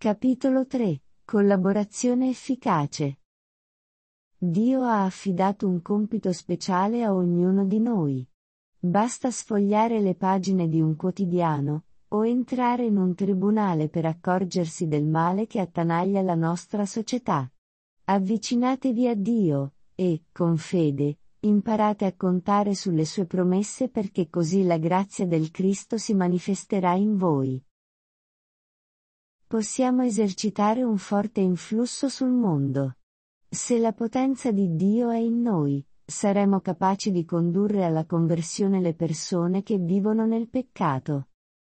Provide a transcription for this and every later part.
Capitolo 3. Collaborazione efficace. Dio ha affidato un compito speciale a ognuno di noi. Basta sfogliare le pagine di un quotidiano, o entrare in un tribunale per accorgersi del male che attanaglia la nostra società. Avvicinatevi a Dio, e, con fede, imparate a contare sulle sue promesse perché così la grazia del Cristo si manifesterà in voi. Possiamo esercitare un forte influsso sul mondo. Se la potenza di Dio è in noi, saremo capaci di condurre alla conversione le persone che vivono nel peccato.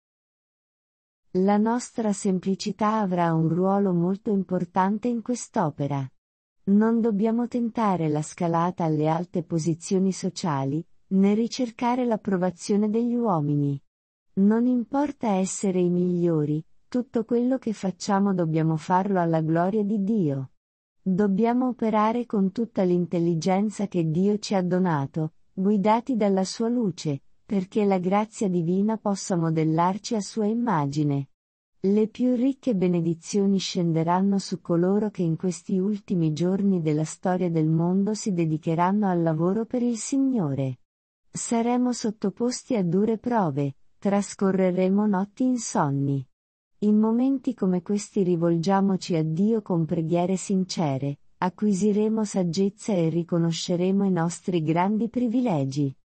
La nostra semplicità avrà un ruolo molto importante in quest'opera. Non dobbiamo tentare la scalata alle alte posizioni sociali, né ricercare l'approvazione degli uomini. Non importa essere i migliori, tutto quello che facciamo dobbiamo farlo alla gloria di Dio. Dobbiamo operare con tutta l'intelligenza che Dio ci ha donato, guidati dalla sua luce, perché la grazia divina possa modellarci a sua immagine. Le più ricche benedizioni scenderanno su coloro che in questi ultimi giorni della storia del mondo si dedicheranno al lavoro per il Signore. Saremo sottoposti a dure prove, trascorreremo notti insonni. In momenti come questi rivolgiamoci a Dio con preghiere sincere, acquisiremo saggezza e riconosceremo i nostri grandi privilegi.